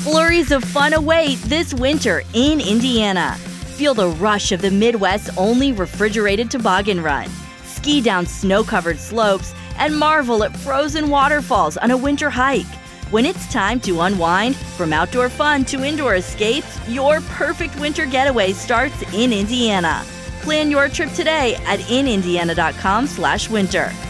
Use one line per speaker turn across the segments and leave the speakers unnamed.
Flurries of fun await this winter in Indiana. Feel the rush of the Midwest's only refrigerated toboggan run. Ski down snow-covered slopes and marvel at frozen waterfalls on a winter hike. When it's time to unwind, from outdoor fun to indoor escapes, your perfect winter getaway starts in Indiana. Plan your trip today at inindiana.com/winter.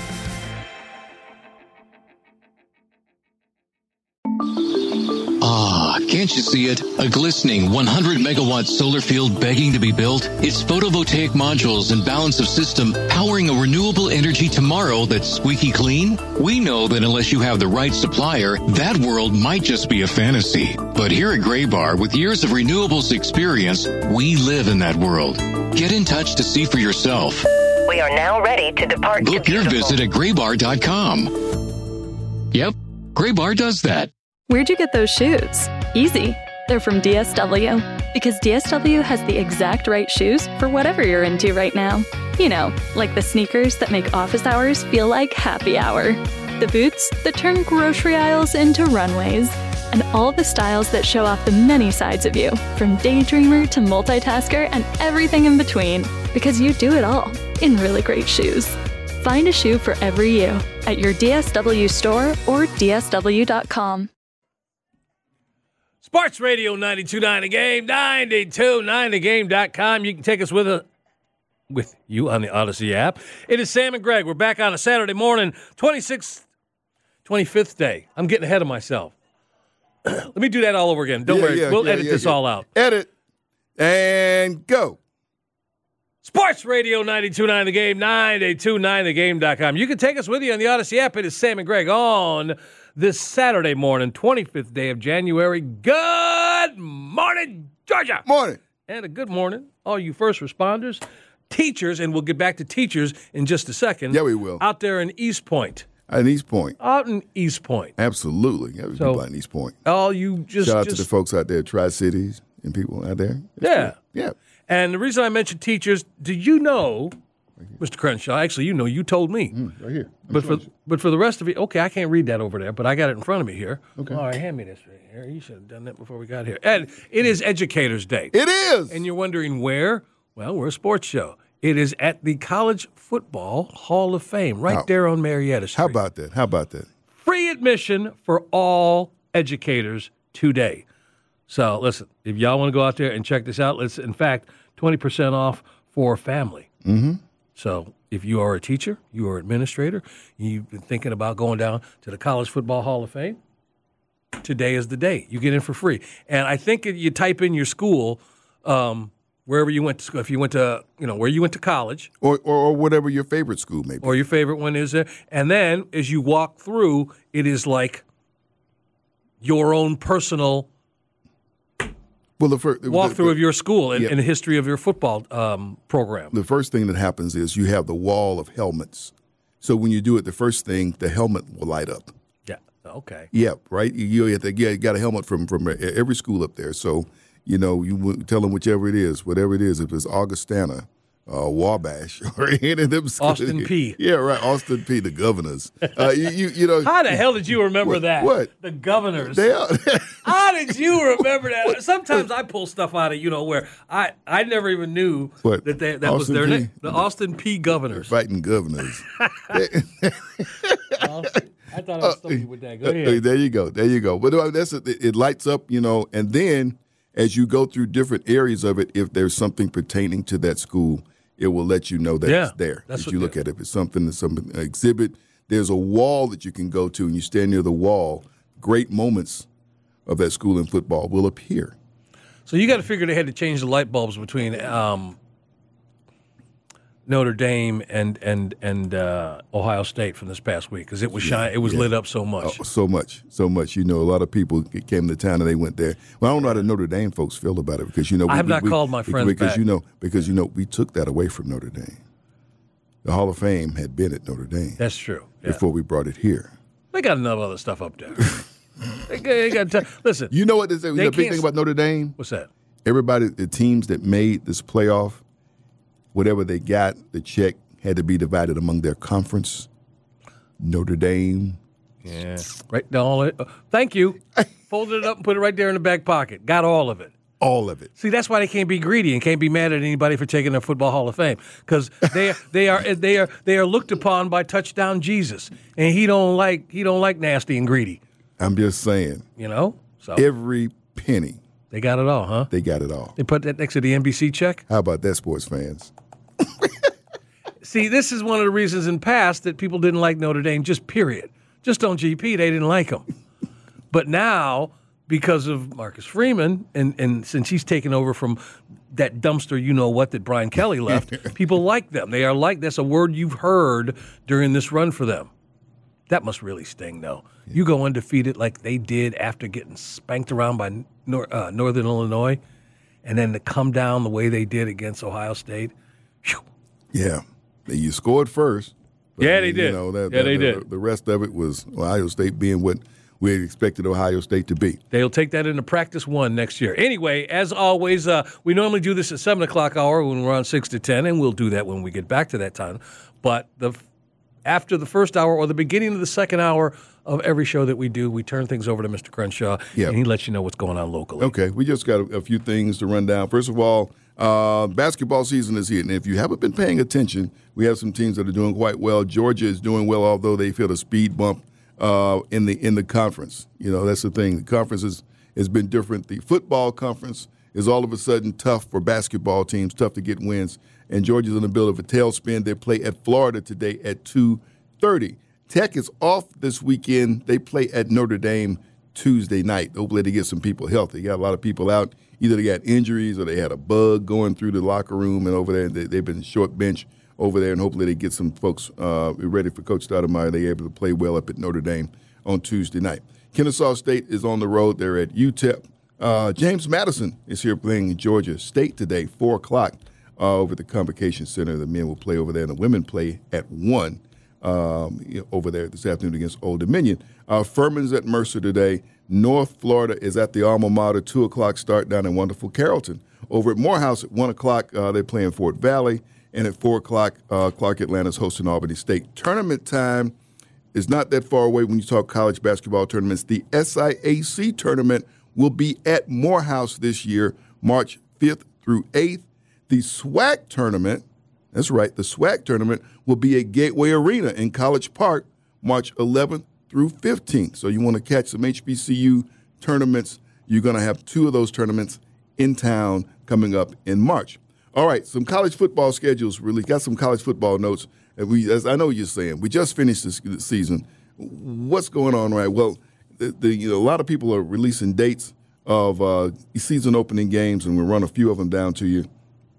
Can't you see it? A glistening 100-megawatt solar field begging to be built? It's photovoltaic modules and balance of system powering a renewable energy tomorrow that's squeaky clean? We know that unless you have the right supplier, that world might just be a fantasy. But here at Graybar, with years of renewables experience, we live in that world. Get in touch to see for yourself.
We are now ready to depart.
Book your visit at graybar.com. Yep, Graybar does that.
Where'd you get those shoes? Easy. They're from DSW. Because DSW has the exact right shoes for whatever you're into right now. You know, like the sneakers that make office hours feel like happy hour. The boots that turn grocery aisles into runways. And all the styles that show off the many sides of you, from daydreamer to multitasker and everything in between. Because you do it all in really great shoes. Find a shoe for every you at your DSW store or DSW.com.
Sports Radio 92.9 The Game, 92.9thegame.com. You can take us with you on the Odyssey app. It is Sam and Greg. We're back on a Saturday morning, 25th day. I'm getting ahead of myself. Let me do that all over again. Don't worry. We'll edit this all out.
Edit and go.
Sports Radio 92.9 The Game, 92.9thegame.com. You can take us with you on the Odyssey app. It is Sam and Greg on this Saturday morning, 25th day of January. Good morning, Georgia.
Morning.
And a good morning, all you first responders, teachers, and we'll get back to teachers in just a second.
Yeah, we will.
Out there in East Point.
In East Point.
Out in East Point.
Absolutely. Yeah, people out in East Point.
All you
Shout out to the folks out there, Tri-Cities and people out there.
Yeah.
Yeah.
And the reason I mentioned teachers, do you know, Mr. Crenshaw, actually, you told me.
Right here.
But for the rest of you, okay, I can't read that over there, but I got it in front of me here.
Okay.
All right, hand me this right here. You should have done that before we got here. And it is Educators Day.
It is.
And you're wondering where? Well, we're a sports show. It is at the College Football Hall of Fame, right there on Marietta Street.
How about that?
Free admission for all educators today. So, listen, if y'all want to go out there and check this out, in fact, 20% off for family.
Mm-hmm.
So if you are a teacher, you are an administrator, you've been thinking about going down to the College Football Hall of Fame, today is the day. You get in for free. And I think if you type in your school, wherever you went to school, if you went to, where you went to college.
Or whatever your favorite school may be.
Or your favorite one is there. And then as you walk through, it is like your own personal walkthrough of your school and the history of your football program.
The first thing that happens is you have the wall of helmets. So when you do it, the first thing, the helmet will light up.
Yeah. Okay.
Yeah. Right. You got a helmet from every school up there. So you tell them whatever it is, if it's Augustana, Wabash, or any of them schools.
Austin P.
Yeah, right. Austin P. The governors.
How the hell did you remember that?
What?
The governors.
They are.
How did you remember that? Sometimes I pull stuff out of where I never even knew that was their name. The Austin P. Governors.
Fighting governors.
I thought I was stumping with that. Go ahead.
There you go. But it lights up, and then as you go through different areas of it, if there's something pertaining to that school, it will let you know that it's there. As you look at it. If it's some exhibit, there's a wall that you can go to, and you stand near the wall. Great moments of that school in football will appear.
So you got to figure they had to change the light bulbs between Notre Dame and Ohio State from this past week because it was lit up so much.
So much. A lot of people came to town and they went there. Well, I don't know how the Notre Dame folks feel about it because
I have not called my friends
back. Because we took that away from Notre Dame. The Hall of Fame had been at Notre Dame.
That's true. Yeah.
Before we brought it here.
They got enough other stuff up there. Listen.
You know what the big thing about Notre Dame?
What's that?
Everybody, the teams that made this playoff, whatever they got, the check had to be divided among their conference. Notre Dame
Yeah. Right down. Thank you. Folded it up and put it right there in the back pocket. Got all of it.
All of it.
See, that's why they can't be greedy and can't be mad at anybody for taking their Football Hall of Fame, because they are looked upon by Touchdown Jesus, and he don't like nasty and greedy.
I'm just saying.
So
every penny.
They got it all, huh?
They got it all.
They put that next to the NBC check.
How about that, sports fans?
See, this is one of the reasons in past that people didn't like Notre Dame. Just period. Just on GP, they didn't like them. But now, because of Marcus Freeman, and since he's taken over from that dumpster, that Brian Kelly left, people like them. They are like, that's a word you've heard during this run for them. That must really sting, though. Yeah. You go undefeated like they did after getting spanked around by Northern Illinois, and then to come down the way they did against Ohio State. Whew.
Yeah. You scored first.
Yeah, they did. They did.
The rest of it was Ohio State being what we had expected Ohio State to be.
They'll take that into practice 1 next year. Anyway, as always, we normally do this at 7 o'clock hour when we're on 6 to 10, and we'll do that when we get back to that time. But after the first hour or the beginning of the second hour of every show that we do, we turn things over to Mr. Crenshaw, and he lets you know what's going on locally.
Okay, we just got a few things to run down. First of all, basketball season is here, and if you haven't been paying attention, we have some teams that are doing quite well. Georgia is doing well, although they feel a speed bump in the conference. That's the thing. The conference has been different. The football conference is all of a sudden tough for basketball teams, tough to get wins. And Georgia's in the middle of a tailspin. They play at Florida today at 2:30. Tech is off this weekend. They play at Notre Dame Tuesday night. Hopefully they get some people healthy. You got a lot of people out. Either they got injuries or they had a bug going through the locker room, and over there they've been short bench over there, and hopefully they get some folks ready for Coach Stoudemire. They're able to play well up at Notre Dame on Tuesday night. Kennesaw State is on the road. They're at UTEP. James Madison is here playing Georgia State today, 4 o'clock over at the Convocation Center. The men will play over there, and the women play at 1 over there this afternoon against Old Dominion. Furman's at Mercer today. North Florida is at the alma mater, 2 o'clock start down in wonderful Carrollton. Over at Morehouse at 1 o'clock, they're playing Fort Valley. And at 4 o'clock, Clark Atlanta's hosting Albany State. Tournament time is not that far away when you talk college basketball tournaments. The SIAC tournament will be at Morehouse this year, March 5th through 8th. The SWAC tournament, that's right, the SWAC tournament will be at Gateway Arena in College Park, March 11th through 15th. So you want to catch some HBCU tournaments. You're going to have 2 of those tournaments in town coming up in March. All right, some college football schedules really. Got some college football notes. As I know what you're saying, we just finished this season. What's going on, right? Well, a lot of people are releasing dates of season opening games, and we'll run a few of them down to you.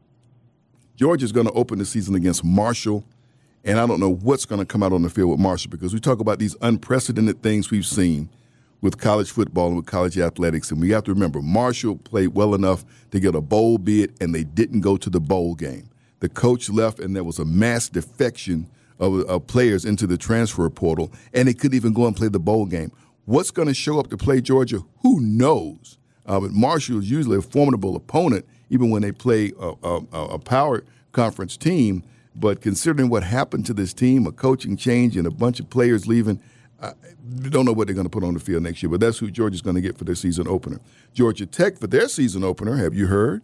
Georgia's going to open the season against Marshall, and I don't know what's going to come out on the field with Marshall, because we talk about these unprecedented things we've seen with college football and with college athletics. And we have to remember, Marshall played well enough to get a bowl bid, and they didn't go to the bowl game. The coach left, and there was a mass defection of players into the transfer portal, and they couldn't even go and play the bowl game. What's going to show up to play Georgia? Who knows? But Marshall is usually a formidable opponent, even when they play a power conference team. But considering what happened to this team, a coaching change and a bunch of players leaving, I don't know what they're going to put on the field next year, but that's who Georgia's going to get for their season opener. Georgia Tech for their season opener, have you heard?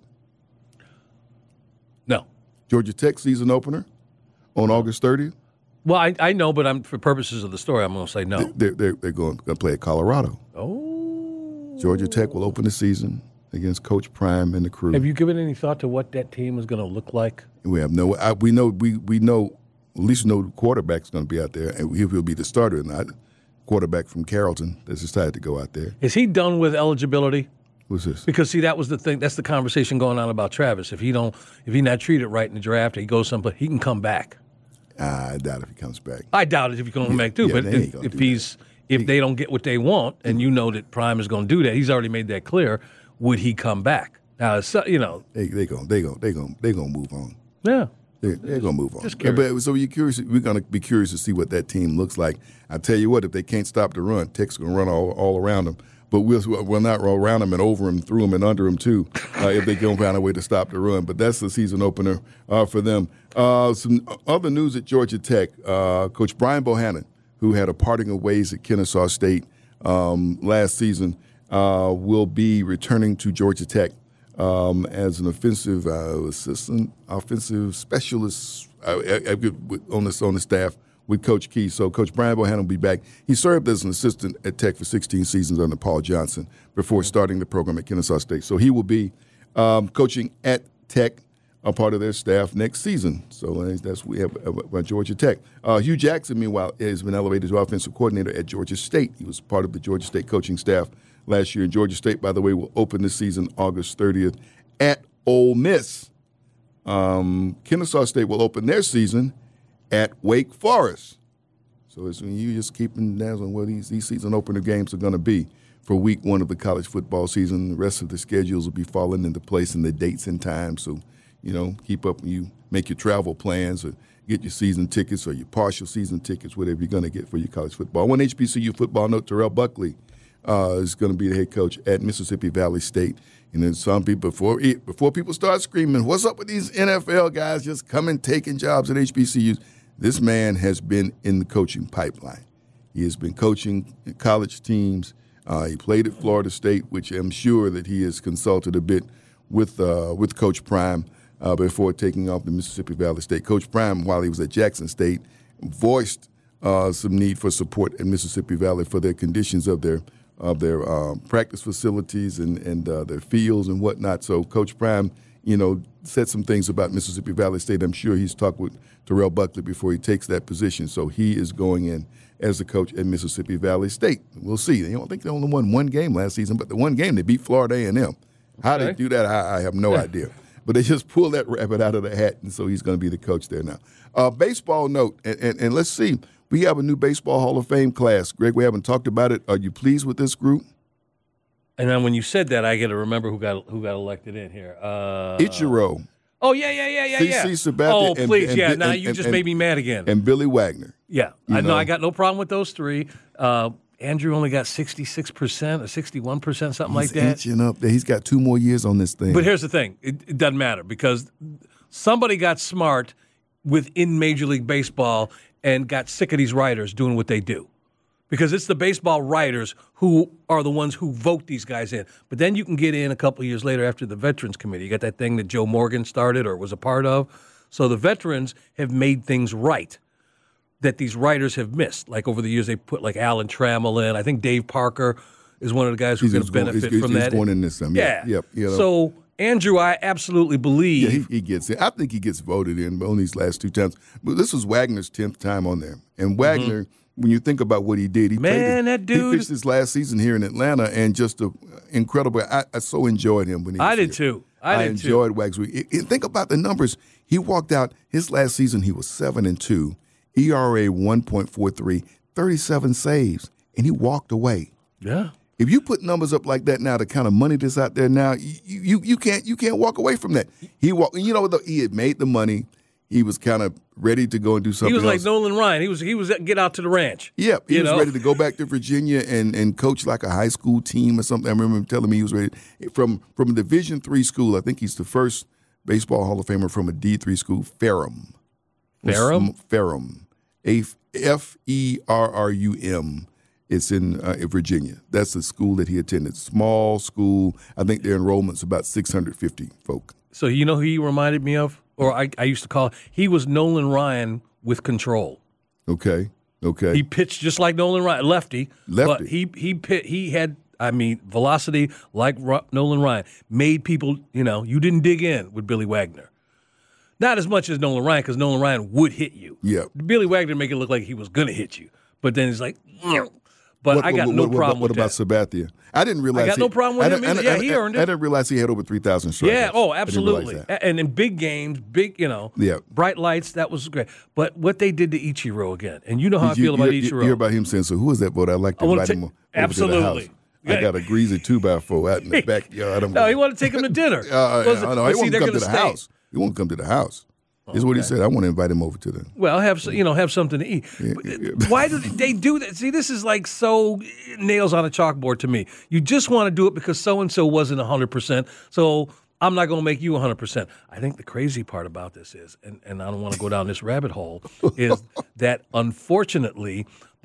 No.
Georgia Tech season opener on August 30th?
Well, I know, but for purposes of the story, I'm going to say no.
They're going to play at Colorado.
Oh.
Georgia Tech will open the season against Coach Prime and the crew.
Have you given any thought to what that team is going to look like?
We have no. We know. At least know the quarterback's going to be out there, and he'll be the starter, not quarterback from Carrollton that's decided to go out there.
Is he done with eligibility?
Who's this?
Because see, that was the thing. That's the conversation going on about Travis. If he's not treated right in the draft, he goes someplace, he can come back.
I doubt if he comes back.
I doubt it if he comes back too. But if they don't get what they want, and you know that Prime is going to do that, he's already made that clear. Would he come back? Now, they're gonna move on. Yeah.
They're going to move on.
Just curious.
So you're curious. We're going to be curious to see what that team looks like. I tell you what, if they can't stop the run, Tech's going to run all around them. But we'll not roll around them and over them, through them, and under them, too, if they don't find a way to stop the run. But that's the season opener for them. Some other news at Georgia Tech. Coach Brian Bohannon, who had a parting of ways at Kennesaw State last season, will be returning to Georgia Tech as an offensive specialist on the staff with Coach Key. So Coach Brian Bohannon will be back. He served as an assistant at Tech for 16 seasons under Paul Johnson before starting the program at Kennesaw State. So he will be coaching at Tech, a part of their staff next season. So that's what we have about Georgia Tech. Hugh Jackson, meanwhile, has been elevated to offensive coordinator at Georgia State. He was part of the Georgia State coaching staff last year. And Georgia State, by the way, will open this season August 30th at Ole Miss. Kennesaw State will open their season at Wake Forest. So it's when you just keeping tabs on what these season opener games are going to be for week one of the college football season. The rest of the schedules will be falling into place in the dates and times. So, keep up when you make your travel plans or get your season tickets or your partial season tickets, whatever you're going to get for your college football. One HBCU football note, Terrell Buckley is going to be the head coach at Mississippi Valley State. And then some people, before people start screaming, what's up with these NFL guys just coming, taking jobs at HBCUs? This man has been in the coaching pipeline. He has been coaching college teams. He played at Florida State, which I'm sure that he has consulted a bit with Coach Prime before taking off to Mississippi Valley State. Coach Prime, while he was at Jackson State, voiced some need for support at Mississippi Valley for their conditions of their practice facilities and their fields and whatnot. So Coach Prime, said some things about Mississippi Valley State. I'm sure he's talked with Terrell Buckley before he takes that position. So he is going in as the coach at Mississippi Valley State. We'll see. I think they only won one game last season, but the one game they beat Florida A&M. How they do that, I have no idea. But they just pulled that rabbit out of the hat, and so he's going to be the coach there now. Baseball note, and let's see. We have a new Baseball Hall of Fame class. Greg, we haven't talked about it. Are you pleased with this group?
And then when you said that, I got to remember who got elected in here.
Ichiro.
Oh, yeah.
CC Sabathia.
Oh, please, now you just made me mad again.
And Billy Wagner.
Yeah, I know. I got no problem with those three. Andrew only got 66% or 61%, something like that.
He's inching up there. He's got 2 more years on this thing.
But here's the thing. It doesn't matter because somebody got smart within Major League Baseball and got sick of these writers doing what they do. Because it's the baseball writers who are the ones who vote these guys in. But then you can get in a couple of years later after the Veterans Committee. You got that thing that Joe Morgan started or was a part of. So the veterans have made things right that these writers have missed. Like over the years, they put like Alan Trammell in. I think Dave Parker is one of the guys who's going to benefit from that.
He's going in this time.
Yeah.
Yep.
So Andrew, I absolutely believe.
Yeah, he gets in. I think he gets voted in on these last 2 times. But this was Wagner's 10th time on there. And Wagner, when you think about what he did, he pitched his last season here in Atlanta and just incredible. I so enjoyed him when he was
I did
here.
too.
I enjoyed Wagner. Think about the numbers. He walked out his last season. He was 7-2, ERA 1.43, 37 saves, and he walked away.
Yeah.
If you put numbers up like that now, the kind of money that's out there now, you can't walk away from that. He had made the money. He was kind of ready to go and do something else.
He was like Nolan Ryan. He was get out to the ranch.
Yeah, he was ready to go back to Virginia and coach like a high school team or something. I remember him telling me he was ready from a Division III school. I think he's the first Baseball Hall of Famer from a D3 school, Ferrum. Ferrum. Ferrum. It's in Virginia. That's the school that he attended. Small school. I think their enrollment's about 650 folk.
So you know who he reminded me of? Or I used to call he was Nolan Ryan with control.
Okay.
He pitched just like Nolan Ryan, lefty. But he had velocity like Nolan Ryan. Made people, you didn't dig in with Billy Wagner. Not as much as Nolan Ryan, because Nolan Ryan would hit you.
Yeah.
Billy Wagner make it look like he was going to hit you. But then he's like, But I got no problem with that.
What about Sabathia? I didn't realize.
I got no problem with him either. Yeah, he earned it.
I didn't realize he had over 3,000 strikeouts.
Yeah, absolutely. And in big games, bright lights, that was great. But what they did to Ichiro again, and you know how I feel about Ichiro.
You hear about him saying, so who is that vote? I'd like to invite him over to the house. I got a greasy 2x4 out in the backyard.
No, he wanted to take him to dinner.
No, he won't come to the house. He won't come to the house. Is what he said. I want to invite him over to them.
Well, have something to eat. Why do they do that? See, this is like so nails on a chalkboard to me. You just want to do it because so-and-so wasn't 100%, so I'm not going to make you 100%. I think the crazy part about this is, and I don't want to go down this rabbit hole, is that unfortunately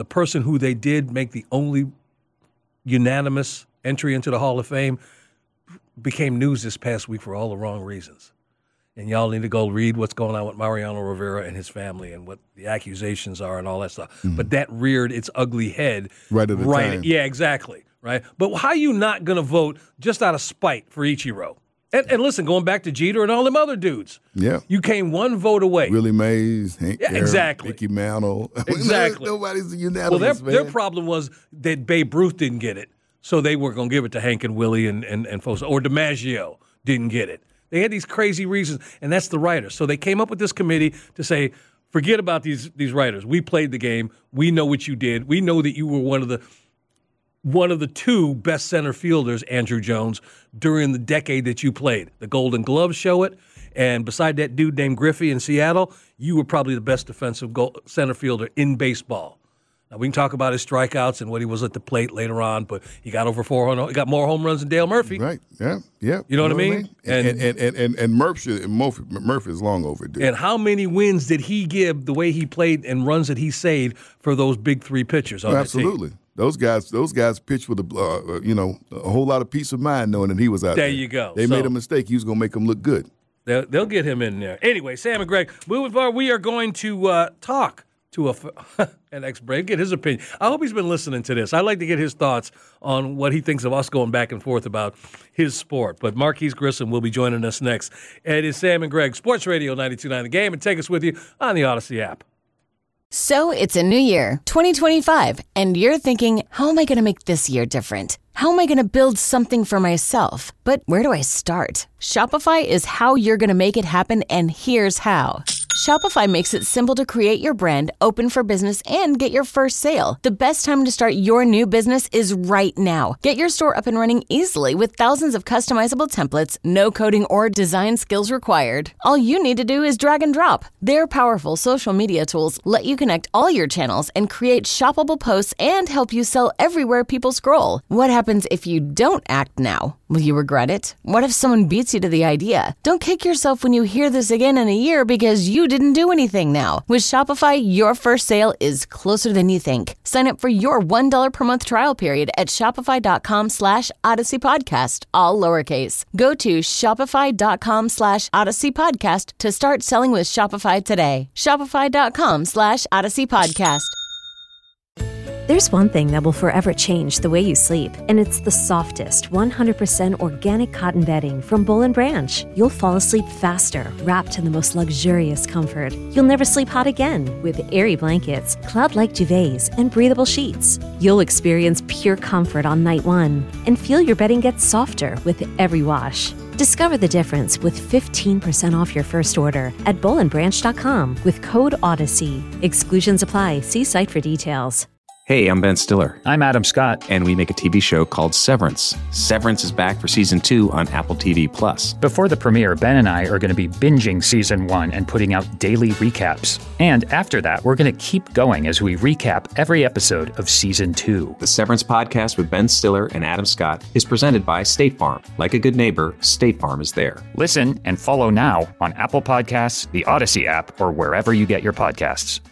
the person who they did make the only unanimous entry into the Hall of Fame became news this past week for all the wrong reasons. And y'all need to go read what's going on with Mariano Rivera and his family and what the accusations are and all that stuff. Mm-hmm. But that reared its ugly head.
Right at the time.
Yeah, exactly. Right. But how are you not going to vote just out of spite for Ichiro? And listen, going back to Jeter and all them other dudes.
Yeah.
You came one vote away.
Willie Mays, Hank Aaron,
exactly.
Mickey Mantle.
Exactly.
Nobody's unanimous,
their problem was that Babe Ruth didn't get it. So they were going to give it to Hank and Willie and folks. Or DiMaggio didn't get it. They had these crazy reasons, and that's the writers. So they came up with this committee to say, forget about these writers. We played the game. We know what you did. We know that you were one of the two best center fielders, Andrew Jones, during the decade that you played. The Golden Gloves show it, and beside that dude named Griffey in Seattle, you were probably the best defensive center fielder in baseball. Now, we can talk about his strikeouts and what he was at the plate later on, but he got over 400. He got more home runs than Dale Murphy.
Right, yeah.
You know what I mean?
And Murphy is long overdue.
And how many wins did he give the way he played and runs that he saved for those big three pitchers on
absolutely.
Team?
Those guys pitched with a whole lot of peace of mind knowing that he was out there.
There you go.
They made a mistake. He was going to make them look good.
They'll get him in there. Anyway, Sam and Greg, moving forward, we are going to talk to an ex-Brave, get his opinion. I hope he's been listening to this. I'd like to get his thoughts on what he thinks of us going back and forth about his sport. But Marquise Grissom will be joining us next. It is Sam and Greg, Sports Radio 92.9 The Game, and take us with you on the Odyssey app.
So it's a new year, 2025, and you're thinking, how am I going to make this year different? How am I going to build something for myself? But where do I start? Shopify is how you're going to make it happen, and here's how. Shopify makes it simple to create your brand, open for business, and get your first sale. The best time to start your new business is right now. Get your store up and running easily with thousands of customizable templates, no coding or design skills required. All you need to do is drag and drop. Their powerful social media tools let you connect all your channels and create shoppable posts and help you sell everywhere people scroll. What happens if you don't act now? Will you regret it? What if someone beats you to the idea? Don't kick yourself when you hear this again in a year because you didn't do anything now. With Shopify, your first sale is closer than you think. Sign up for your $1 per month trial period at shopify.com/Odyssey Podcast, all lowercase. Go to shopify.com/Odyssey Podcast to start selling with Shopify today. Shopify.com/Odyssey Podcast.
There's one thing that will forever change the way you sleep, and it's the softest, 100% organic cotton bedding from Boll & Branch. You'll fall asleep faster, wrapped in the most luxurious comfort. You'll never sleep hot again with airy blankets, cloud-like duvets, and breathable sheets. You'll experience pure comfort on night one and feel your bedding get softer with every wash. Discover the difference with 15% off your first order at bollandbranch.com with code Odyssey. Exclusions apply. See site for details.
Hey, I'm Ben Stiller.
I'm Adam Scott.
And we make a TV show called Severance. Severance is back for Season 2 on Apple TV+.
Before the premiere, Ben and I are going to be binging Season 1 and putting out daily recaps. And after that, we're going to keep going as we recap every episode of Season 2.
The Severance podcast with Ben Stiller and Adam Scott is presented by State Farm. Like a good neighbor, State Farm is there.
Listen and follow now on Apple Podcasts, the Odyssey app, or wherever you get your podcasts.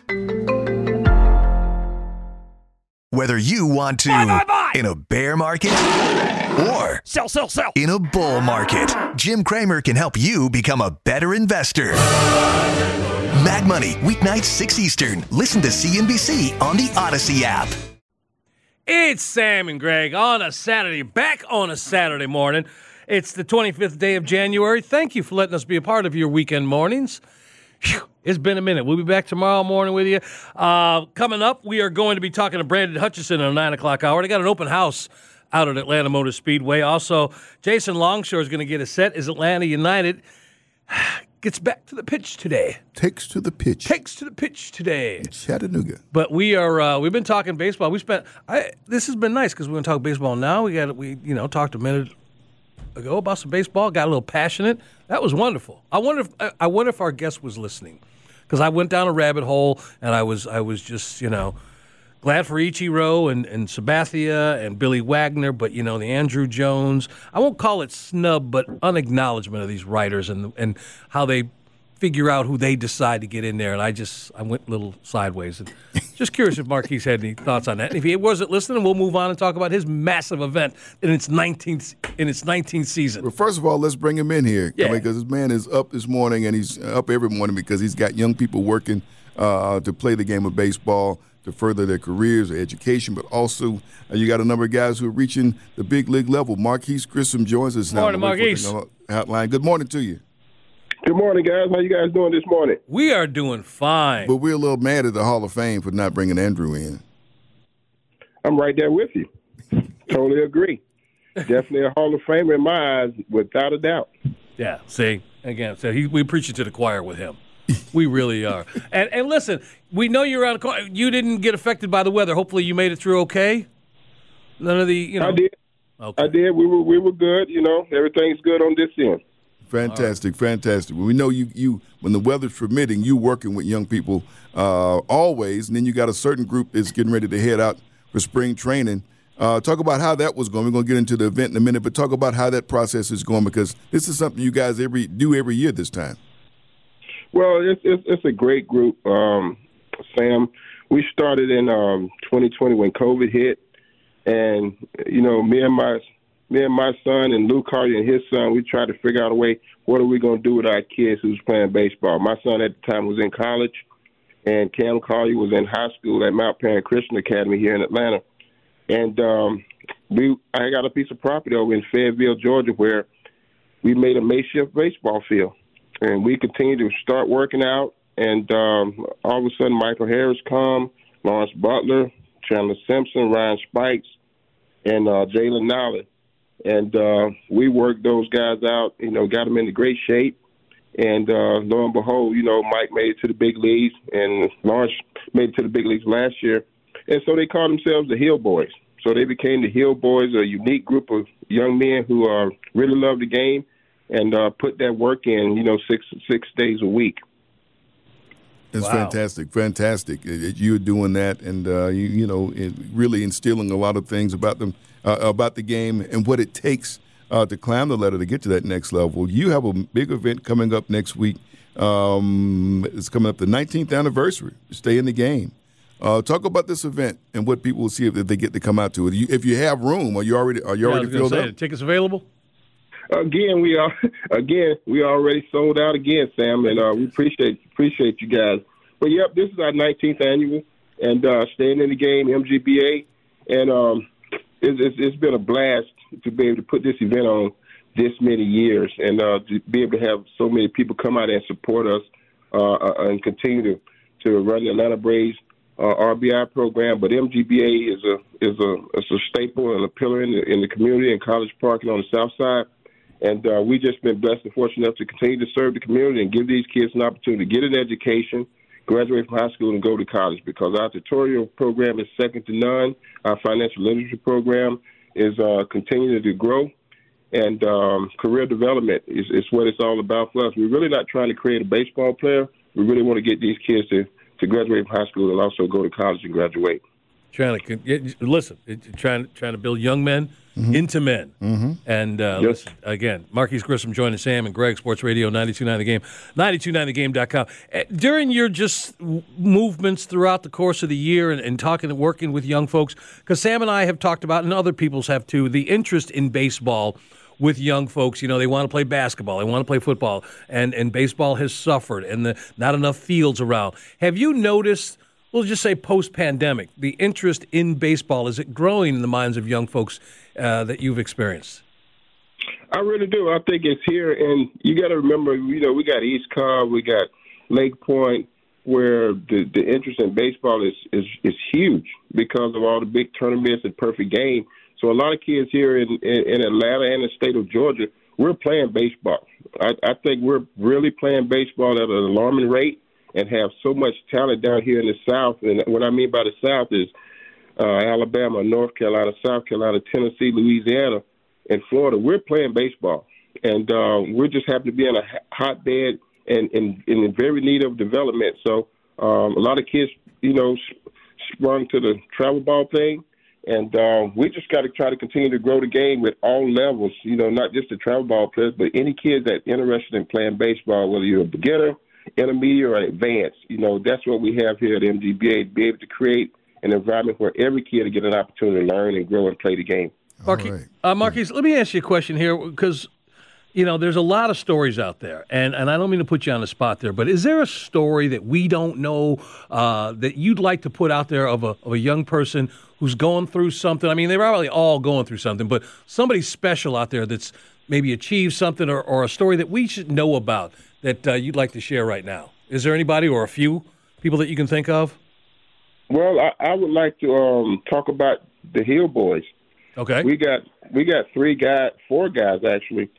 Whether you want to in a bear market or
sell
in a bull market, Jim Cramer can help you become a better investor. Mad Money, weeknights 6 Eastern. Listen to CNBC on the Odyssey app.
It's Sam and Greg on a Saturday, back on a Saturday morning. It's the 25th day of January. Thank you for letting us be a part of your weekend mornings. Whew, it's been a minute. We'll be back tomorrow morning with you. Coming up, we are going to be talking to Brandon Hutchison at a 9 o'clock hour. They got an open house out at Atlanta Motor Speedway. Also, Jason Longshore is going to get a set as Atlanta United gets back to the pitch today.
Takes to the pitch
today.
In Chattanooga.
But we've been talking baseball. This has been nice because we're going to talk baseball now. We talked a minute ago about some baseball, got a little passionate. That was wonderful. I wonder if our guest was listening, because I went down a rabbit hole and I was just glad for Ichiro and Sabathia and Billy Wagner, but the Andrew Jones, I won't call it snub, but unacknowledgement of these writers and how they figure out who they decide to get in there. And I went a little sideways. And just curious if Marquise had any thoughts on that. And if he wasn't listening, we'll move on and talk about his massive event in its 19th season.
Well, first of all, let's bring him in here.
Yeah.
Because this man is up this morning, and he's up every morning because he's got young people working to play the game of baseball, to further their careers, their education, but also you got a number of guys who are reaching the big league level. Marquise Grissom joins us now.
Morning, Marquise.
Hotline. Good morning to you.
Good morning, guys. How you guys doing this morning?
We are doing fine.
But we're a little mad at the Hall of Fame for not bringing Andrew in.
I'm right there with you. Totally agree. Definitely a Hall of Famer in my eyes, without a doubt.
Yeah, see, again, so we preach it to the choir with him. We really are. And listen, we know you're on a. You didn't get affected by the weather. Hopefully, you made it through okay. None of the,
I did. Okay. I did. We were good. Everything's good on this end.
Fantastic, fantastic. We know you when the weather's permitting, you working with young people always, and then you got a certain group that's getting ready to head out for spring training. Talk about how that was going. We're going to get into the event in a minute, but talk about how that process is going, because this is something you guys do every year this time.
Well, it's a great group, Sam. We started in 2020 when COVID hit, and me and my son and Lou Collier and his son, we tried to figure out a way, what are we going to do with our kids who's playing baseball? My son at the time was in college, and Cam Collier was in high school at Mount Perrin Christian Academy here in Atlanta. And I got a piece of property over in Fayetteville, Georgia, where we made a makeshift baseball field. And we continued to start working out, and all of a sudden Michael Harris come, Lawrence Butler, Chandler Simpson, Ryan Spikes, and Jalen Nolly. And we worked those guys out, got them into great shape. And lo and behold, Mike made it to the big leagues, and Lawrence made it to the big leagues last year. And so they called themselves the Hill Boys. So they became the Hill Boys, a unique group of young men who really love the game and put that work in, 6 days a week.
It's fantastic. You're doing that, and really instilling a lot of things about the game and what it takes to climb the ladder to get to that next level. You have a big event coming up next week. It's coming up the 19th anniversary. Stay in the game. Talk about this event and what people will see if they get to come out to it. If you have room, are you already filled up?
Tickets available?
Again, we already sold out again, Sam, and we appreciate you guys. But yep, this is our 19th annual, and staying in the game, MGBA, and it's been a blast to be able to put this event on this many years, and to be able to have so many people come out and support us and continue to run the Atlanta Braves RBI program. But MGBA is a staple and a pillar in the community in College Park and on the South Side. And we've just been blessed and fortunate enough to continue to serve the community and give these kids an opportunity to get an education, graduate from high school, and go to college, because our tutorial program is second to none. Our financial literacy program is continuing to grow, and career development is what it's all about for us. We're really not trying to create a baseball player. We really want to get these kids to graduate from high school and also go to college and graduate.
Trying to build young men into men. Mm-hmm. And listen, again, Marquise Grissom joining Sam and Greg, Sports Radio 92.9 The Game, 92.9thegame.com. During your just movements throughout the course of the year and talking and working with young folks, because Sam and I have talked about, and other people's have too, the interest in baseball with young folks. They want to play basketball, they want to play football, and baseball has suffered, and not enough fields around. Have you noticed, we'll just say post-pandemic, the interest in baseball, is it growing in the minds of young folks that you've experienced?
I really do. I think it's here, and you got to remember, we got East Cobb, we got Lake Point, where the interest in baseball is huge because of all the big tournaments and perfect game. So a lot of kids here in Atlanta and the state of Georgia, we're playing baseball. I think we're really playing baseball at an alarming rate and have so much talent down here in the South. And what I mean by the South is Alabama, North Carolina, South Carolina, Tennessee, Louisiana, and Florida. We're playing baseball, and we're just happy to be in a hotbed and in very need of development. So a lot of kids, sprung to the travel ball thing, and we just got to try to continue to grow the game with all levels, not just the travel ball players, but any kids that interested in playing baseball, whether you're a beginner, intermediate or advanced. That's what we have here at MGBA, to be able to create an environment where every kid will get an opportunity to learn and grow and play the game.
Marquise, let me ask you a question here, because there's a lot of stories out there, and I don't mean to put you on the spot there, but is there a story that we don't know that you'd like to put out there of a young person who's going through something? I mean, they're probably all going through something, but somebody special out there that's maybe achieved something, or a story that we should know about that you'd like to share right now? Is there anybody or a few people that you can think of?
Well, I would like to talk about the Hill Boys.
Okay.
We got 4 guys actually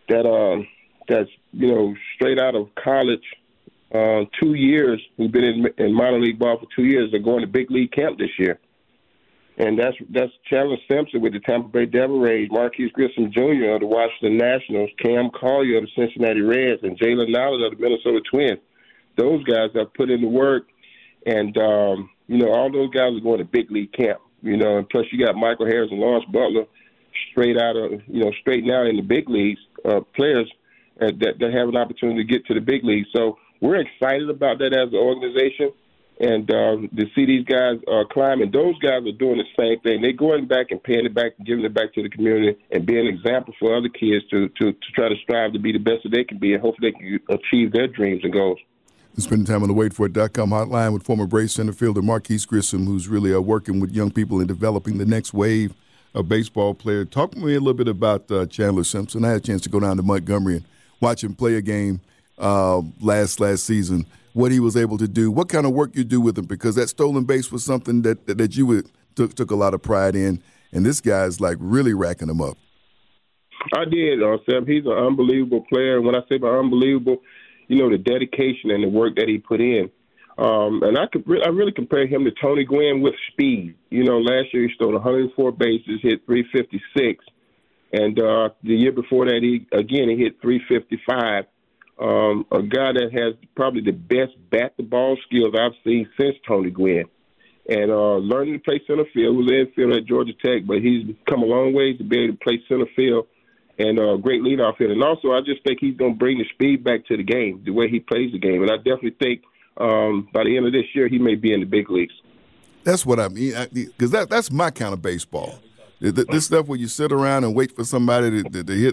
that's straight out of college, 2 years, who've been in minor league ball for 2 years. They're going to big league camp this year. And that's Chandler Simpson with the Tampa Bay Devil Rays, Marquise Grissom Jr. of the Washington Nationals, Cam Collier of the Cincinnati Reds, and Jalen Nowlett of the Minnesota Twins. Those guys have put in the work, and, all those guys are going to big league camp, and plus you got Michael Harris and Lawrence Butler straight out in the big leagues, players that have an opportunity to get to the big leagues. So we're excited about that as an organization. And to see these guys climb, and those guys are doing the same thing. They're going back and paying it back and giving it back to the community and being an example for other kids to try to strive to be the best that they can be, and hopefully they can achieve their dreams and goals.
Spending time on the WaitFor.com hotline with former Braves center fielder Marquise Grissom, who's really working with young people and developing the next wave of baseball player. Talk to me a little bit about Chandler Simpson. I had a chance to go down to Montgomery and watch him play a game last season. What he was able to do, what kind of work you do with him, because that stolen base was something that you took a lot of pride in, and this guy's really racking them up.
I did, Sam. He's an unbelievable player, and when I say about unbelievable, the dedication and the work that he put in. And I really compare him to Tony Gwynn with speed. Last year he stole 104 bases, hit 356, and the year before that he hit 355. A guy that has probably the best bat-the-ball skills I've seen since Tony Gwynn. And learning to play center field, was infield at Georgia Tech, but he's come a long way to be able to play center field and great leadoff hitter. And also, I just think he's going to bring the speed back to the game, the way he plays the game. And I definitely think by the end of this year, he may be in the big leagues.
That's what I mean, because that's my kind of baseball. This stuff where you sit around and wait for somebody to hit,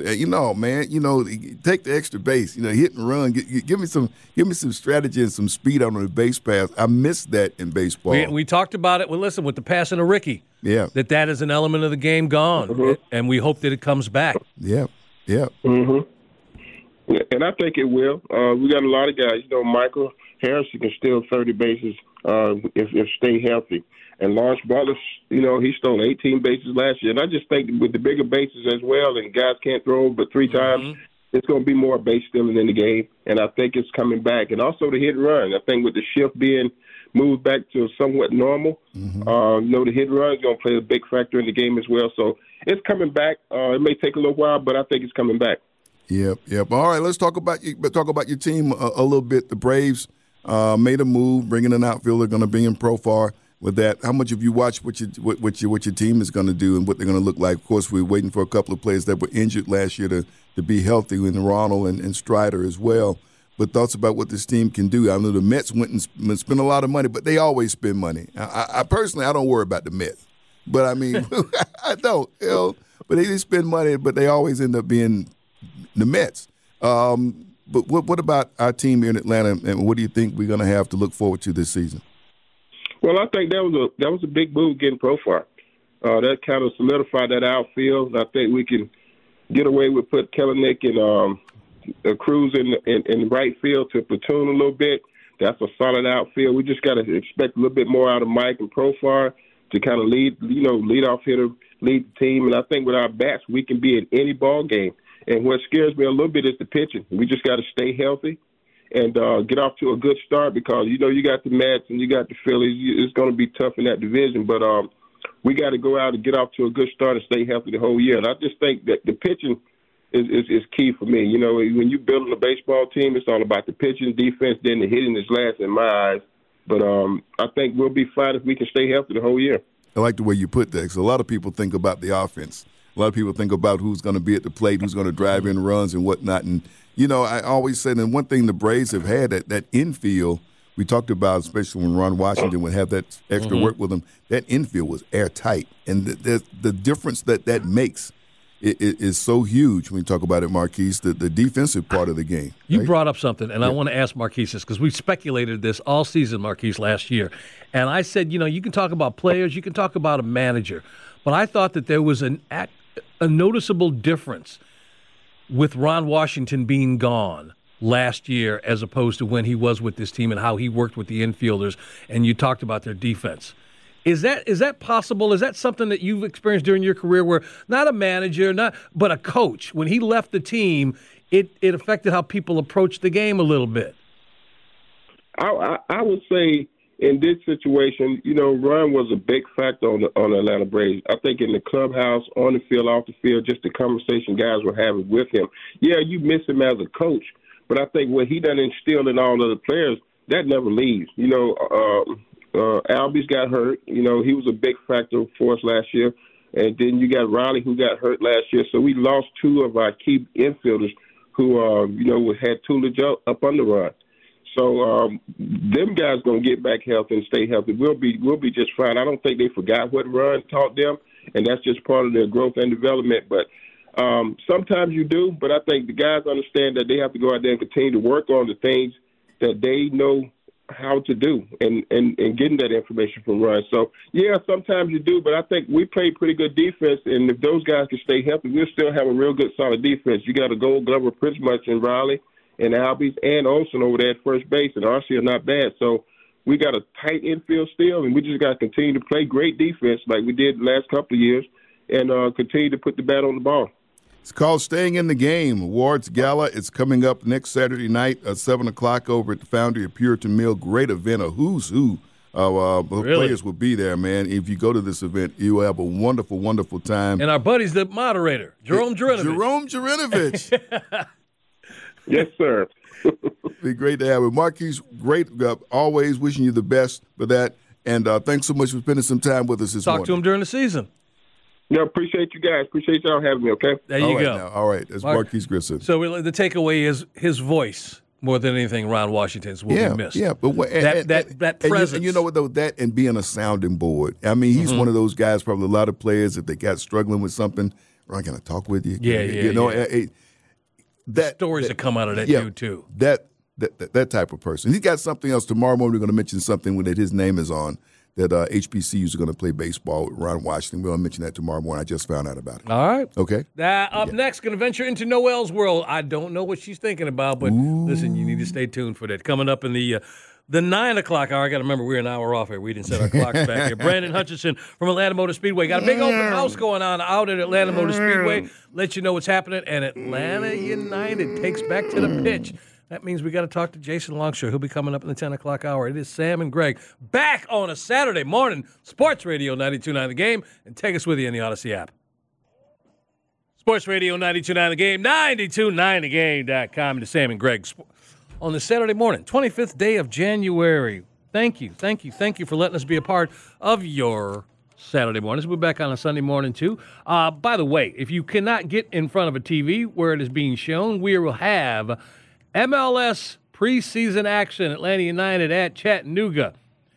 take the extra base, hit and run. Give me some strategy and some speed on the base path. I miss that in baseball.
We talked about it. Well, listen, with the passing of Ricky, that is an element of the game gone, and we hope that it comes back.
Yeah.
Mm-hmm. And I think it will. We got a lot of guys. Michael Harrison can steal 30 bases if stay healthy. And Lawrence Butler, he stole 18 bases last year. And I just think with the bigger bases as well, and guys can't throw but 3 times, it's going to be more base stealing in the game. And I think it's coming back. And also the hit and run. I think with the shift being moved back to somewhat normal, the hit and run is going to play a big factor in the game as well. So it's coming back. It may take a little while, but I think it's coming back.
Yep. All right, let's talk about your team a little bit. The Braves made a move, bringing an outfielder, going to bring in Profar. With that, how much have you watched what your team is going to do and what they're going to look like? Of course, we're waiting for a couple of players that were injured last year to be healthy, in Ronald and Strider as well. But thoughts about what this team can do. I know the Mets went and spent a lot of money, but they always spend money. I personally, I don't worry about the Mets. But, I mean, I don't. But they spend money, but they always end up being the Mets. But what about our team here in Atlanta, and what do you think we're going to have to look forward to this season?
Well, I think that was a big move getting Profar. That kind of solidified that outfield. I think we can get away with put Kelenic and Cruz in right field to platoon a little bit. That's a solid outfield. We just got to expect a little bit more out of Mike and Profar to kind of lead off hitter, lead the team. And I think with our bats, we can be in any ball game. And what scares me a little bit is the pitching. We just got to stay healthy and get off to a good start because, you got the Mets and you got the Phillies. It's going to be tough in that division. But we got to go out and get off to a good start and stay healthy the whole year. And I just think that the pitching is key for me. When you're building a baseball team, it's all about the pitching, defense, then the hitting is last in my eyes. But I think we'll be fine if we can stay healthy the whole year.
I like the way you put that because a lot of people think about the offense. A lot of people think about who's going to be at the plate, who's going to drive in runs and whatnot. And, I always say that one thing the Braves have had, that infield, we talked about, especially when Ron Washington would have that extra work with him, that infield was airtight. And the difference that makes is so huge when you talk about it, Marquise, the defensive part of the game.
You brought up something, and I want to ask Marquise this because we speculated this all season, Marquise, last year. And I said, you can talk about players, you can talk about a manager, but I thought that there was a noticeable difference with Ron Washington being gone last year as opposed to when he was with this team and how he worked with the infielders, and you talked about their defense. Is that possible? Is that something that you've experienced during your career where not a manager, but a coach, when he left the team, it affected how people approach the game a little bit?
I would say in this situation, Ron was a big factor on the Atlanta Braves. I think in the clubhouse, on the field, off the field, just the conversation guys were having with him. Yeah, you miss him as a coach, but I think what he done instilled in all of the players, that never leaves. Albies got hurt. He was a big factor for us last year. And then you got Riley, who got hurt last year. So we lost two of our key infielders who, had Tullidge up on the run. So them guys going to get back healthy and stay healthy. We'll be just fine. I don't think they forgot what Ron taught them, and that's just part of their growth and development. But sometimes you do. But I think the guys understand that they have to go out there and continue to work on the things that they know how to do and getting that information from Ron. So, yeah, sometimes you do, but I think we played pretty good defense, and if those guys can stay healthy, we'll still have a real good, solid defense. You got a Gold Glover pretty much in Riley and Albies and Olsen over there at first base, and RC are not bad. So we got a tight infield still, and we just got to continue to play great defense like we did the last couple of years and continue to put the bat on the ball.
It's called Staying in the Game Awards Gala. It's coming up next Saturday night at 7 o'clock over at the Foundry of Puritan Mill. Great event. A who's who of players will be there, man. If you go to this event, you will have a wonderful, wonderful time.
And our buddy's the moderator, Jerome
Jurinovich.
Yes, sir.
Be great to have you. Marquise, great. Always wishing you the best for that. And thanks so much for spending some time with us this morning.
Talk to him during the season.
Yeah, appreciate you guys. Appreciate y'all having me, okay?
There you go.
Now. All right. That's Marquise Grissom.
So the takeaway is his voice more than anything Ron Washington's will be missed.
Yeah, but
that presence.
And you know what, though? That and being a sounding board. I mean, he's one of those guys, probably a lot of players, if they got struggling with something, Ron, can I talk with you?
That stories that come out of that dude, too.
That type of person. He's got something else. Tomorrow morning we're going to mention something that his name is on, that HBCUs are going to play baseball with Ron Washington. We're going to mention that tomorrow morning. I just found out about it.
All right.
Okay.
Up next, going to venture into Noelle's world. I don't know what she's thinking about, but listen, you need to stay tuned for that. Coming up in the 9 o'clock hour. I got to remember we're an hour off here. We didn't set our clocks back here. Brandon Hutchinson from Atlanta Motor Speedway. Got a big open house going on out at Atlanta Motor Speedway. Let you know what's happening. And Atlanta United takes back to the pitch. That means we got to talk to Jason Longshore. He'll be coming up in the 10 o'clock hour. It is Sam and Greg back on a Saturday morning. Sports Radio 92.9 The Game. And take us with you in the Odyssey app. Sports Radio 92.9 The Game, 92.9thegame.com. To Sam and Greg on the Saturday morning, 25th day of January. Thank you for letting us be a part of your Saturday mornings. We'll be back on a Sunday morning, too. By the way, if you cannot get in front of a TV where it is being shown, we will have MLS preseason action, Atlanta United at Chattanooga,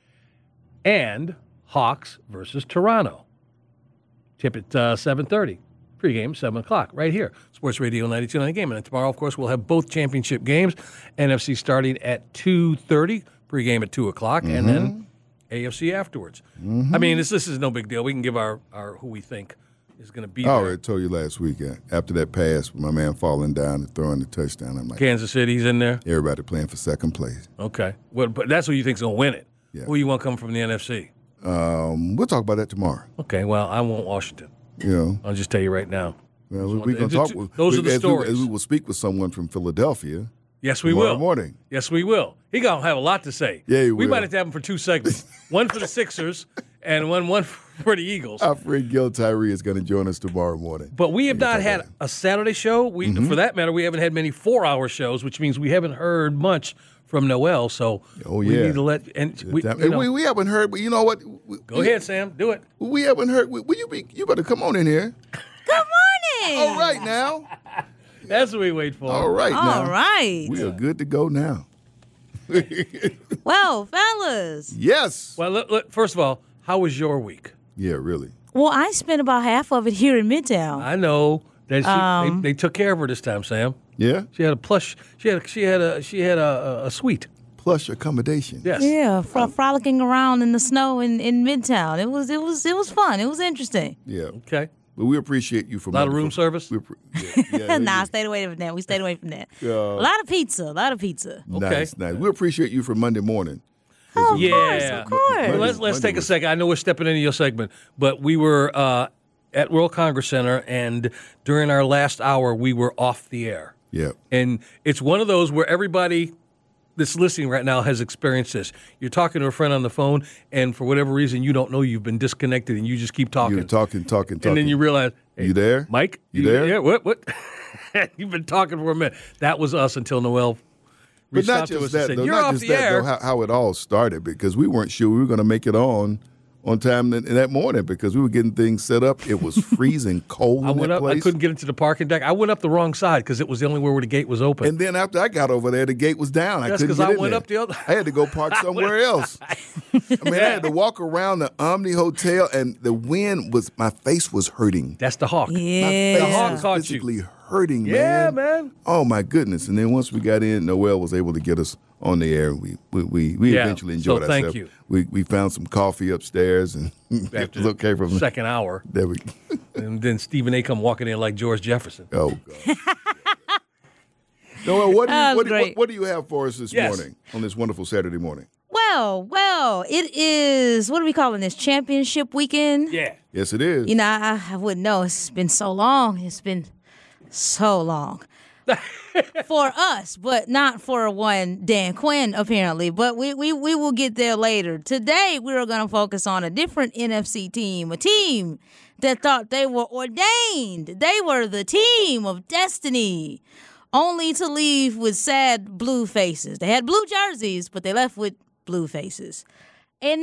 and Hawks versus Toronto. Tip at 7:30. Pregame, 7 o'clock, right here. Sports Radio 92.9 The Game. And then tomorrow, of course, we'll have both championship games. NFC starting at 2:30, pregame at 2 o'clock, and then AFC afterwards. I mean, this is no big deal. We can give our who we think is going to be there.
I already told you last week, after that pass, my man falling down and throwing the touchdown, I'm like,
Kansas City's in there?
Everybody playing for second place.
Okay. Well, but that's who you think's going to win it. Yeah. Who you want coming from the NFC?
We'll talk about that tomorrow.
Okay, well, I want Washington. I'll just tell you right now.
Well, we're going to talk.
Those are the stories.
As we will speak with someone from Philadelphia.
Yes, we will.
Tomorrow morning.
Yes, we will. He going to have a lot to say.
Yeah, he will.
We might have to have him for two segments. One for the Sixers and one for the Eagles.
Our friend Gil Tyree is going to join us tomorrow morning.
But we have not had a Saturday show. For that matter, we haven't had many 4-hour shows, which means we haven't heard much from Noelle. So we need to let we
haven't heard. But you know what?
Go ahead, Sam. Do it.
We haven't heard. You better come on in here.
Good morning.
All right now.
That's what we wait for.
All right now.
All right.
We are good to go now.
Well, fellas.
Yes.
Well, look, first of all, how was your week?
Yeah, really.
Well, I spent about half of it here in Midtown.
I know that they took care of her this time, Sam.
Yeah.
She had a plush. She had a suite.
Plush accommodation.
Yes.
Yeah, frolicking around in the snow in Midtown. It was fun. It was interesting.
Yeah.
Okay.
But we appreciate you for
a lot of room service.
Nah, I stayed away from that. We stayed away from that. A lot of pizza.
Okay. Nice. We appreciate you for Monday morning.
Oh,
yeah.
Of course.
Let's take a second. I know we're stepping into your segment, but we were at World Congress Center, and during our last hour, we were off the air.
Yeah.
And it's one of those where everybody that's listening right now has experienced this. You're talking to a friend on the phone, and for whatever reason, you don't know you've been disconnected, and you just keep talking.
You're talking.
And then you realize, hey,
you there?
Mike?
You there?
Yeah, what? You've been talking for a minute. That was us until Noel reached out to us and said, you're off the air.
How it all started, because we weren't sure we were going to make it on time that morning because we were getting things set up. It was freezing cold in that place.
I couldn't get into the parking deck. I went up the wrong side because it was the only where the gate was open.
And then after I got over there, the gate was down.
That's
I couldn't get in there.
Up the other.
I had to go park somewhere else. I had to walk around the Omni Hotel, and the wind my face was hurting.
That's the Hawk.
Yeah.
My face
the Hawk
was
caught
physically
you.
Hurting, man.
Yeah, man.
Oh, my goodness. And then once we got in, Noel was able to get us on the air. We eventually enjoyed ourselves.
Thank you.
We found some coffee upstairs, and it was okay from the
second hour.
There we
And then Stephen A. come walking in like George Jefferson.
Oh, God. Noel, what do you have for us this morning, on this wonderful Saturday morning?
Well, it is, what are we calling this, championship weekend?
Yeah.
Yes, it is.
You know, I wouldn't know. It's been so long. It's been so long. For us, but not for one Dan Quinn, apparently. But we will get there later. Today, we're going to focus on a different NFC team, a team that thought they were ordained. They were the team of destiny, only to leave with sad blue faces. They had blue jerseys, but they left with blue faces. And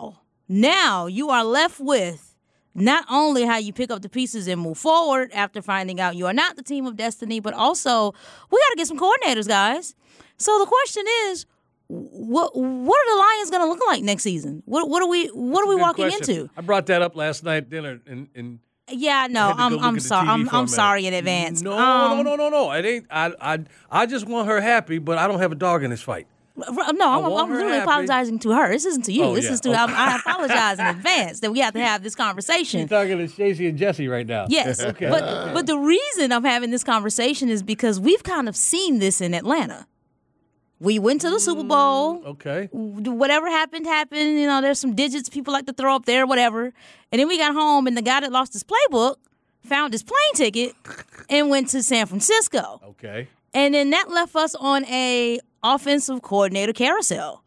now you are left with not only how you pick up the pieces and move forward after finding out you are not the team of destiny, but also we got to get some coordinators, guys. So the question is, what are the Lions going to look like next season? What are we walking into?
I brought that up last night at dinner, and
yeah, no, I'm sorry. I'm sorry in advance.
No. It ain't. I just want her happy, but I don't have a dog in this fight.
No, I'm really apologizing to her. This isn't to you. This is to I apologize in advance that we have to have this conversation.
You're talking to Stacey and Jesse right now.
Yes.
Okay.
But the reason I'm having this conversation is because we've kind of seen this in Atlanta. We went to the Super Bowl.
Okay.
Whatever happened. You know, there's some digits people like to throw up there, whatever. And then we got home, and the guy that lost his playbook found his plane ticket and went to San Francisco.
Okay.
And then that left us on a offensive coordinator carousel.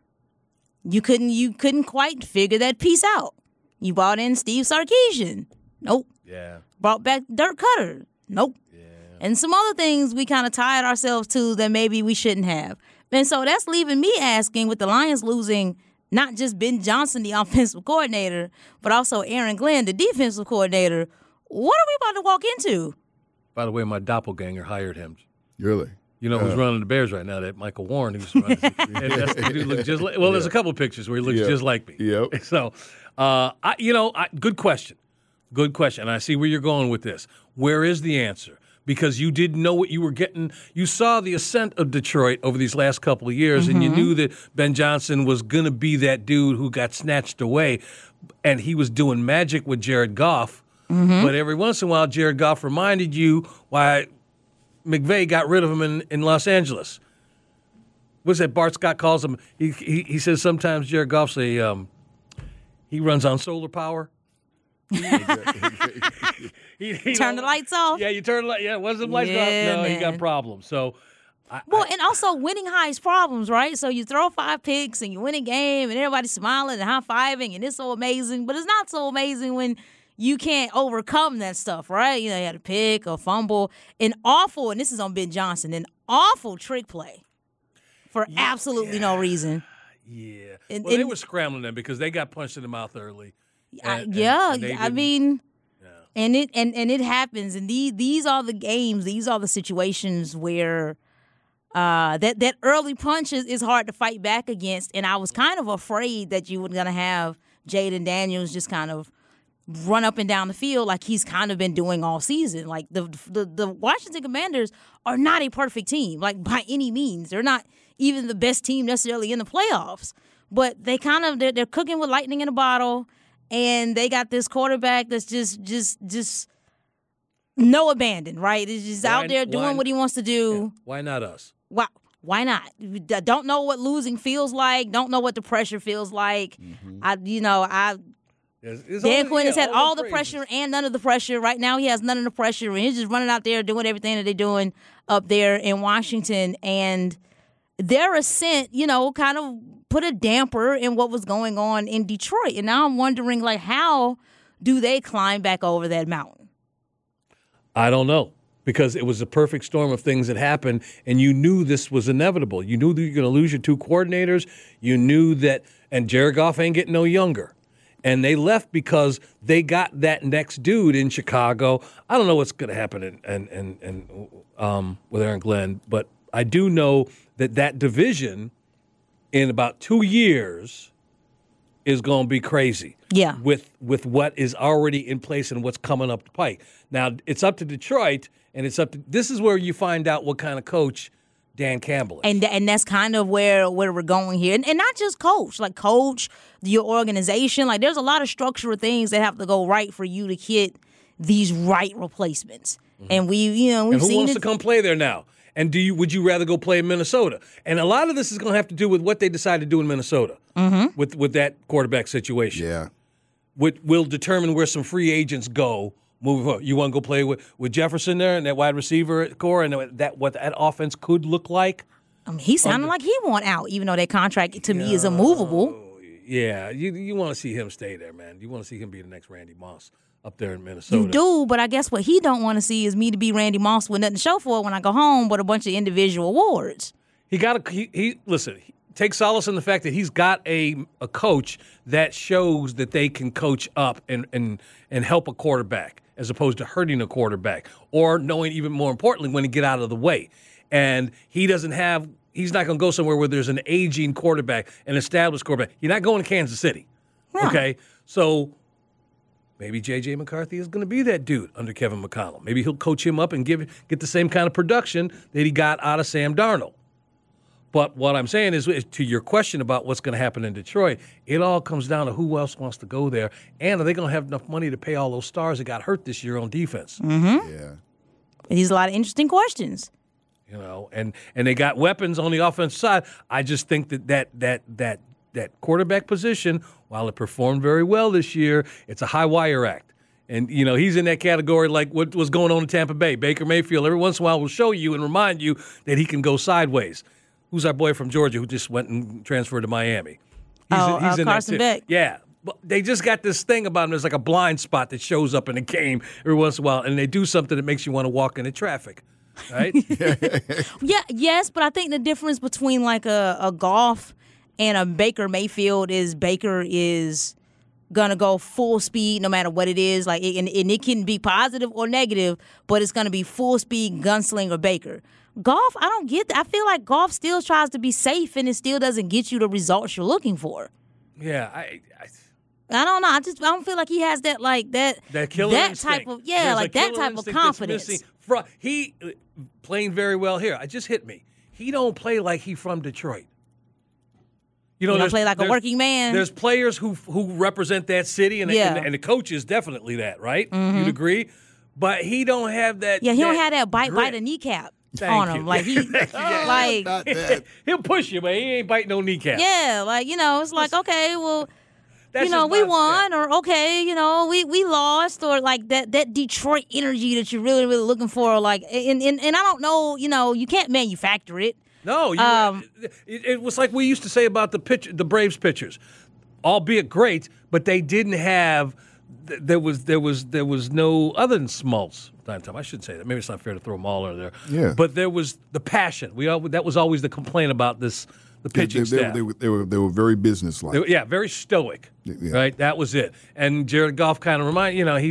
You couldn't quite figure that piece out. You brought in Steve Sarkisian. Nope.
Yeah.
Brought back Dirk Cutter. Nope. Yeah. And some other things we kind of tied ourselves to that maybe we shouldn't have. And so that's leaving me asking, with the Lions losing not just Ben Johnson, the offensive coordinator, but also Aaron Glenn, the defensive coordinator, what are we about to walk into?
By the way, my doppelganger hired him.
Really?
You know who's running the Bears right now? That Michael Warren, who's running. That's the dude look just like. Well, there's a couple of pictures where he looks just like me.
Yep.
So, good question. Good question. And I see where you're going with this. Where is the answer? Because you didn't know what you were getting. You saw the ascent of Detroit over these last couple of years, and you knew that Ben Johnson was going to be that dude who got snatched away, and he was doing magic with Jared Goff. But every once in a while, Jared Goff reminded you why McVay got rid of him in Los Angeles. What's that? Bart Scott calls him. He says sometimes Jared Goff's he runs on solar power.
He turn the lights off.
Yeah, you turn the lights. Yeah, once the lights go off, no, he got problems. So,
and also winning hides problems, right? So you throw 5 picks and you win a game, and everybody's smiling and high-fiving, and it's so amazing. But it's not so amazing when you can't overcome that stuff, right? You know, you had a pick, a fumble, and this is on Ben Johnson, an awful trick play for absolutely no reason.
Yeah. They were scrambling them because they got punched in the mouth early.
I mean, And it happens. And these are the games. These are the situations where that early punch is hard to fight back against. And I was kind of afraid that you were going to have Jaden Daniels just kind of run up and down the field like he's kind of been doing all season. Like the Washington Commanders are not a perfect team, like by any means. They're not even the best team necessarily in the playoffs. But they kind of they're cooking with lightning in a bottle, and they got this quarterback that's just no abandon, right? He's just out there doing what he wants to do.
Yeah. Why not us?
Why not? Don't know what losing feels like. Don't know what the pressure feels like. Dan Quinn has had all the pressure and none of the pressure. Right now, he has none of the pressure, and he's just running out there doing everything that they're doing up there in Washington. And their ascent, kind of put a damper in what was going on in Detroit. And now I'm wondering, how do they climb back over that mountain?
I don't know, because it was a perfect storm of things that happened, and you knew this was inevitable. You knew that you were going to lose your two coordinators. You knew that, and Jared Goff ain't getting no younger. And they left because they got that next dude in Chicago. I don't know what's going to happen with Aaron Glenn, but I do know that division in about 2 years is going to be crazy.
Yeah.
With what is already in place and what's coming up the pike. Now, it's up to Detroit, and this is where you find out what kind of coach Dan Campbell is.
And that's kind of where we're going here. And not just coach, your organization. There's a lot of structural things that have to go right for you to get these right replacements. Mm-hmm. And we've
who
seen
wants to come play there now? And would you rather go play in Minnesota? And a lot of this is going to have to do with what they decide to do in Minnesota with that quarterback situation.
Yeah.
Will determine where some free agents go moving forward. You want to go play with Jefferson there and that wide receiver core and what that offense could look like?
He sounded like he want out, even though that contract to me is immovable.
Yeah, you want to see him stay there, man. You want to see him be the next Randy Moss up there in Minnesota.
You do, but I guess what he don't want to see is me to be Randy Moss with nothing to show for it when I go home but a bunch of individual awards.
Listen, take solace in the fact that he's got a coach that shows that they can coach up and help a quarterback as opposed to hurting a quarterback or knowing even more importantly when to get out of the way. And he's not going to go somewhere where there's an aging quarterback, an established quarterback. You're not going to Kansas City.
No.
Okay? So maybe J.J. McCarthy is going to be that dude under Kevin McConnell. Maybe he'll coach him up and get the same kind of production that he got out of Sam Darnold. But what I'm saying is, to your question about what's going to happen in Detroit, it all comes down to who else wants to go there, and are they going to have enough money to pay all those stars that got hurt this year on defense?
Mm-hmm.
Yeah.
These are a lot of interesting questions.
And they got weapons on the offensive side. I just think that quarterback position, while it performed very well this year, it's a high wire act. And, he's in that category like what was going on in Tampa Bay. Baker Mayfield every once in a while will show you and remind you that he can go sideways. Who's our boy from Georgia who just went and transferred to Miami?
He's in Carson Beck.
Yeah. But they just got this thing about him. There's like a blind spot that shows up in a game every once in a while, and they do something that makes you want to walk into traffic. Right?
Yes, but I think the difference between like a Goff and a Baker Mayfield is Baker is gonna go full speed no matter what it is. And it can be positive or negative, but it's gonna be full speed gunslinger Baker. Goff, I don't get that. I feel like Goff still tries to be safe and it still doesn't get you the results you're looking for.
Yeah,
I don't know. I don't feel like he has that
killer
that
instinct.
type of that type of confidence.
He playing very well here. It just hit me. He don't play like he from Detroit.
He don't play like a working man.
There's players who represent that city, and the coach is definitely that, right?
Mm-hmm.
You'd agree? But he don't have that.
Yeah, he don't have that bite a kneecap.
Thank
on him.
you.
Like
he'll push you, but he ain't biting no kneecap.
Yeah, it's like, okay, well, we won, or okay, we lost, or like that Detroit energy that you're really, really looking for, like, and I don't know, you can't manufacture it.
No, it was like we used to say about the Braves pitchers, albeit great, but they didn't have. There was no other than Smoltz. I shouldn't say that. Maybe it's not fair to throw Mahler there.
Yeah.
But there was the passion. That was always the complaint about the pitching staff.
They were very businesslike.
Very stoic.
Yeah.
Right. That was it. And Jared Goff kind of he's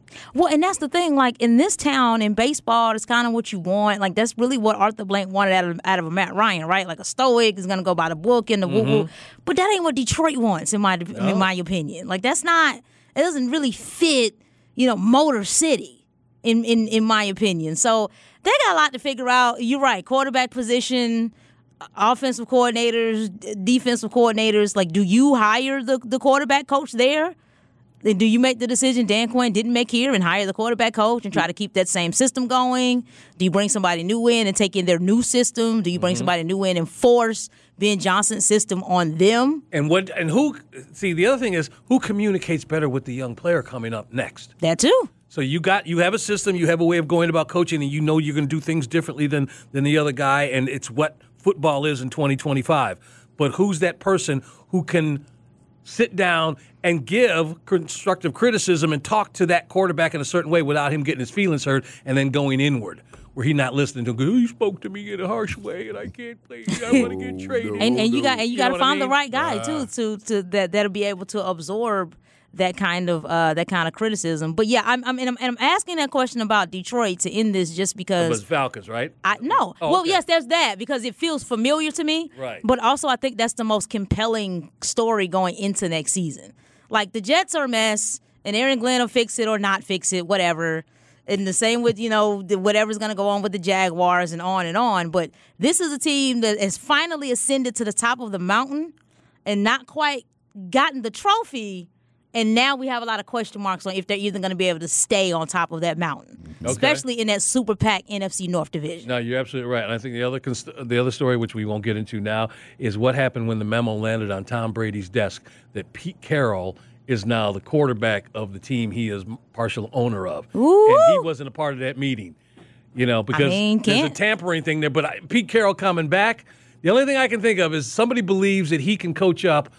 Well, and that's the thing. Like in this town, in baseball, it's kind of what you want. Like that's really what Arthur Blank wanted out of a Matt Ryan, right? Like a stoic is going to go by the book and the woo-woo. But that ain't what Detroit wants, in my opinion. Like that's not. It doesn't really fit, Motor City, in my opinion. So they got a lot to figure out. You're right. Quarterback position, offensive coordinators, defensive coordinators. Like, do you hire the quarterback coach there? Do you make the decision Dan Quinn didn't make here and hire the quarterback coach and try to keep that same system going? Do you bring somebody new in and take in their new system? Do you bring somebody new in and force Ben Johnson's system on them?
And who? See, the other thing is who communicates better with the young player coming up next?
That too.
So you have a system, you have a way of going about coaching, and you're going to do things differently than the other guy, and it's what football is in 2025. But who's that person who can sit down and give constructive criticism and talk to that quarterback in a certain way without him getting his feelings hurt and then going inward, where he's not listening to him. You spoke to me in a harsh way, and I can't play. I want to get traded.
And you got to find the right guy too to that'll be able to absorb that kind of criticism. But yeah, I'm asking that question about Detroit to end this just because.
It was Falcons, right?
No.
Oh,
well,
okay.
yes, there's that because it feels familiar to me.
Right.
But also, I think that's the most compelling story going into next season. Like the Jets are a mess, and Aaron Glenn will fix it or not fix it, whatever. And the same with whatever's going to go on with the Jaguars and on and on. But this is a team that has finally ascended to the top of the mountain and not quite gotten the trophy. And now we have a lot of question marks on if they're even going to be able to stay on top of that mountain, especially in that super PAC NFC North division.
No, you're absolutely right. And I think the other story, which we won't get into now, is what happened when the memo landed on Tom Brady's desk that Pete Carroll is now the quarterback of the team he is partial owner of.
Ooh.
And he wasn't a part of that meeting, because there's a tampering thing there. But Pete Carroll coming back, the only thing I can think of is somebody believes that he can coach up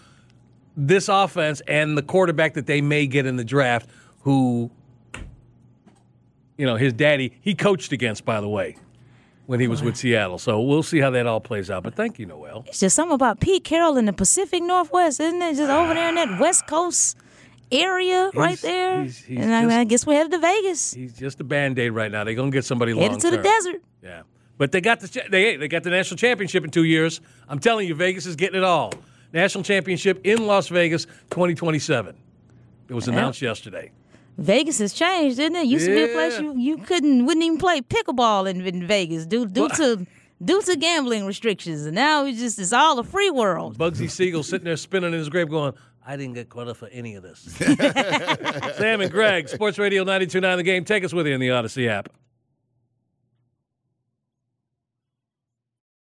this offense and the quarterback that they may get in the draft who, his daddy, he coached against, by the way, when he was with Seattle. So we'll see how that all plays out. But thank you, Noel.
It's just something about Pete Carroll in the Pacific Northwest, isn't it? Just over there in that West Coast area right there. I guess we're headed to Vegas.
He's just a Band-Aid right now. They're going to get somebody long-term.
Headed to the desert.
Yeah. But they got the national championship in 2 years. I'm telling you, Vegas is getting it all. National championship in Las Vegas, 2027. It was announced yesterday.
Vegas has changed, didn't it? Used to be a place you wouldn't even play pickleball in Vegas due to gambling restrictions, and now it's all a free world.
Bugsy Siegel sitting there spinning in his grave, going, "I didn't get credit for any of this." Sam and Greg, Sports Radio 92.9 The Game. Take us with you in the Odyssey app.